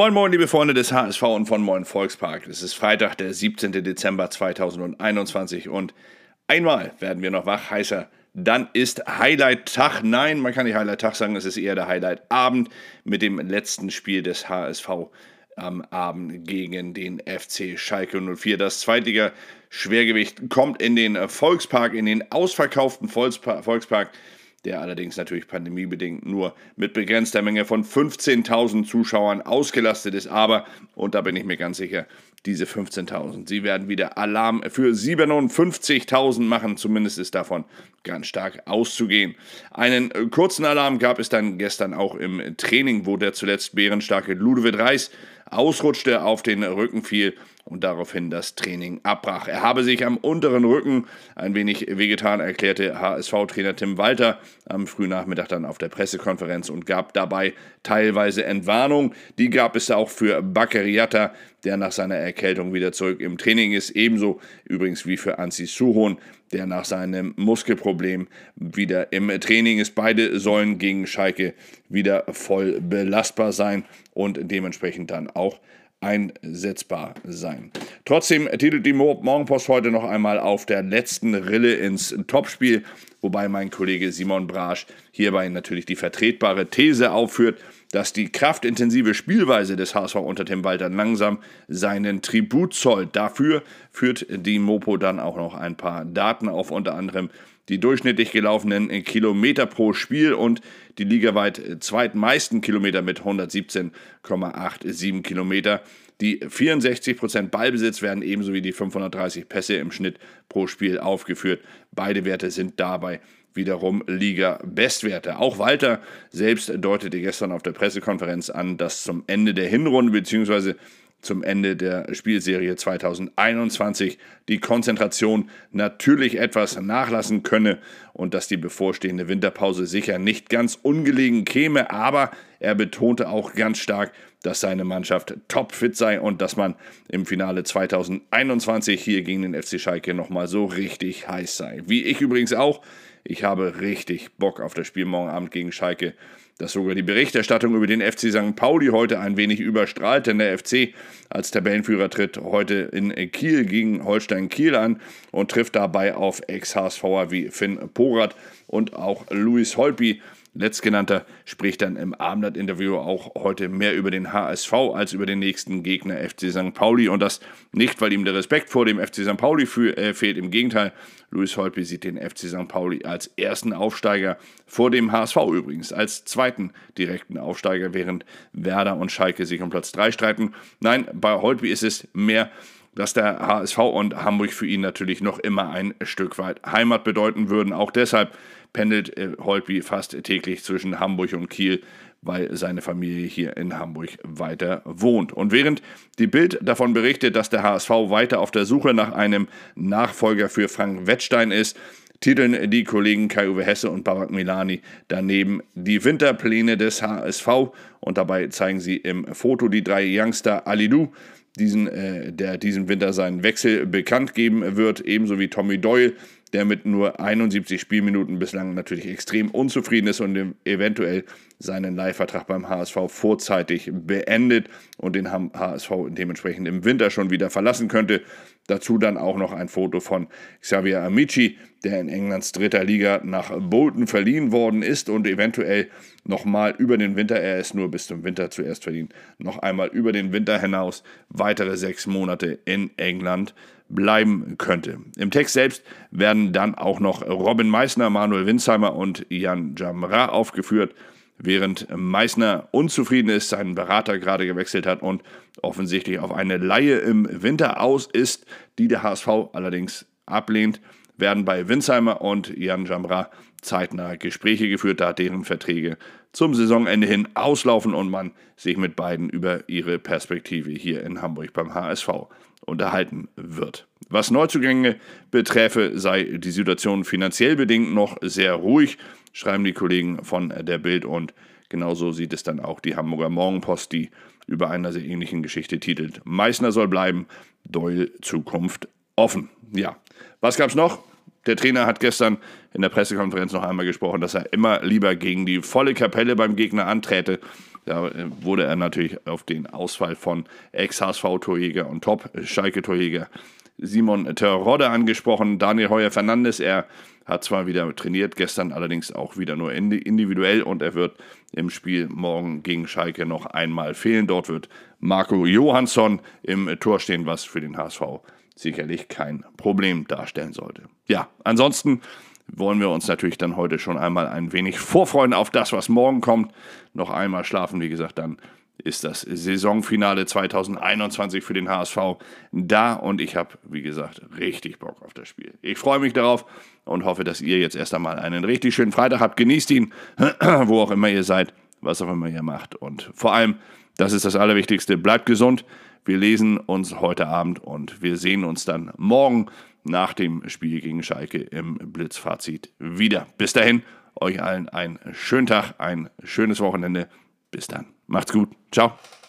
Moin Moin, liebe Freunde des HSV und von Moin Volkspark. Es ist Freitag, der 17. Dezember 2021 und einmal werden wir noch wach, heißer, dann ist Highlight-Tag. Nein, man kann nicht Highlight-Tag sagen, es ist eher der Highlight-Abend mit dem letzten Spiel des HSV am Abend gegen den FC Schalke 04. Das Zweitliga-Schwergewicht kommt in den Volkspark, in den ausverkauften Volkspark, der allerdings natürlich pandemiebedingt nur mit begrenzter Menge von 15.000 Zuschauern ausgelastet ist. Aber, und da bin ich mir ganz sicher, diese 15.000, sie werden wieder Alarm für 57.000 machen. Zumindest ist davon ganz stark auszugehen. Einen kurzen Alarm gab es dann gestern auch im Training, wo der zuletzt bärenstarke Ludovic Reis ausrutschte, auf den Rücken fiel und daraufhin das Training abbrach. Er habe sich am unteren Rücken ein wenig wehgetan, erklärte HSV-Trainer Tim Walter am frühen Nachmittag dann auf der Pressekonferenz und gab dabei teilweise Entwarnung. Die gab es auch für Bakary Jatta, der nach seiner Erkältung wieder zurück im Training ist. Ebenso übrigens wie für Ansi Suhon, der nach seinem Muskelproblem wieder im Training ist. Beide sollen gegen Schalke wieder voll belastbar sein und dementsprechend dann auch einsetzbar sein. Trotzdem titelt die Morgenpost heute noch einmal auf der letzten Rille ins Topspiel, wobei mein Kollege Simon Brasch hierbei natürlich die vertretbare These aufführt, dass die kraftintensive Spielweise des HSV unter Tim Walter langsam seinen Tribut zollt. Dafür führt die Mopo dann auch noch ein paar Daten auf, unter anderem die durchschnittlich gelaufenen Kilometer pro Spiel und die ligaweit zweitmeisten Kilometer mit 117,87 Kilometer. Die 64% Ballbesitz werden ebenso wie die 530 Pässe im Schnitt pro Spiel aufgeführt. Beide Werte sind dabei wiederum Liga-Bestwerte. Auch Walter selbst deutete gestern auf der Pressekonferenz an, dass zum Ende der Hinrunde bzw. zum Ende der Spielserie 2021 die Konzentration natürlich etwas nachlassen könne und dass die bevorstehende Winterpause sicher nicht ganz ungelegen käme, aber er betonte auch ganz stark, dass seine Mannschaft topfit sei und dass man im Finale 2021 hier gegen den FC Schalke nochmal so richtig heiß sei. Wie ich übrigens auch. Ich habe richtig Bock auf das Spiel morgen Abend gegen Schalke, dass sogar die Berichterstattung über den FC St. Pauli heute ein wenig überstrahlt, denn der FC als Tabellenführer tritt heute in Kiel gegen Holstein Kiel an und trifft dabei auf Ex-HSVer wie Finn Porat und auch Louis Holtby. Letztgenannter spricht dann im Abendblatt-Interview auch heute mehr über den HSV als über den nächsten Gegner FC St. Pauli. Und das nicht, weil ihm der Respekt vor dem FC St. Pauli fehlt. Im Gegenteil, Louis Holtby sieht den FC St. Pauli als ersten Aufsteiger vor dem HSV übrigens, als zweiten direkten Aufsteiger, während Werder und Schalke sich um Platz 3 streiten. Nein, bei Holtby ist es mehr, dass der HSV und Hamburg für ihn natürlich noch immer ein Stück weit Heimat bedeuten würden. Auch deshalb pendelt Holtby fast täglich zwischen Hamburg und Kiel, weil seine Familie hier in Hamburg weiter wohnt. Und während die Bild davon berichtet, dass der HSV weiter auf der Suche nach einem Nachfolger für Frank Wettstein ist, titeln die Kollegen Kai-Uwe Hesse und Babak Milani daneben die Winterpläne des HSV und dabei zeigen sie im Foto die 3 Youngster Alidou, der diesen Winter seinen Wechsel bekannt geben wird, ebenso wie Tommy Doyle, der mit nur 71 Spielminuten bislang natürlich extrem unzufrieden ist und eventuell seinen Leihvertrag beim HSV vorzeitig beendet und den HSV dementsprechend im Winter schon wieder verlassen könnte. Dazu dann auch noch ein Foto von Xavier Amici, der in Englands 3. Liga nach Bolton verliehen worden ist und eventuell nochmal über den Winter, er ist nur bis zum Winter zuerst verliehen, noch einmal über den Winter hinaus weitere 6 Monate in England bleiben könnte. Im Text selbst werden dann auch noch Robin Meissner, Manuel Winsheimer und Jan Jamra aufgeführt, während Meissner unzufrieden ist, seinen Berater gerade gewechselt hat und offensichtlich auf eine Leihe im Winter aus ist, die der HSV allerdings ablehnt, werden bei Winsheimer und Jan Jamra zeitnah Gespräche geführt, da deren Verträge zum Saisonende hin auslaufen und man sich mit beiden über ihre Perspektive hier in Hamburg beim HSV unterhalten wird. Was Neuzugänge beträfe, sei die Situation finanziell bedingt noch sehr ruhig, schreiben die Kollegen von der Bild und genauso sieht es dann auch die Hamburger Morgenpost, die über einer sehr ähnlichen Geschichte titelt. Meissner soll bleiben, Doyle Zukunft offen. Ja, was gab's noch? Der Trainer hat gestern in der Pressekonferenz noch einmal gesprochen, dass er immer lieber gegen die volle Kapelle beim Gegner anträte Da wurde er natürlich auf den Ausfall von Ex-HSV-Torjäger und Top-Schalke-Torjäger Simon Terodde angesprochen. Daniel Heuer-Fernandes, er hat zwar wieder trainiert, gestern allerdings auch wieder nur individuell und er wird im Spiel morgen gegen Schalke noch einmal fehlen. Dort wird Marco Johansson im Tor stehen, was für den HSV sicherlich kein Problem darstellen sollte. Ja, ansonsten wollen wir uns natürlich dann heute schon einmal ein wenig vorfreuen auf das, was morgen kommt. Noch einmal schlafen, wie gesagt, dann ist das Saisonfinale 2021 für den HSV da und ich habe, wie gesagt, richtig Bock auf das Spiel. Ich freue mich darauf und hoffe, dass ihr jetzt erst einmal einen richtig schönen Freitag habt. Genießt ihn, wo auch immer ihr seid, was auch immer ihr macht und vor allem, das ist das Allerwichtigste, bleibt gesund. Wir lesen uns heute Abend und wir sehen uns dann morgen nach dem Spiel gegen Schalke im Blitzfazit wieder. Bis dahin, euch allen einen schönen Tag, ein schönes Wochenende. Bis dann. Macht's gut. Ciao.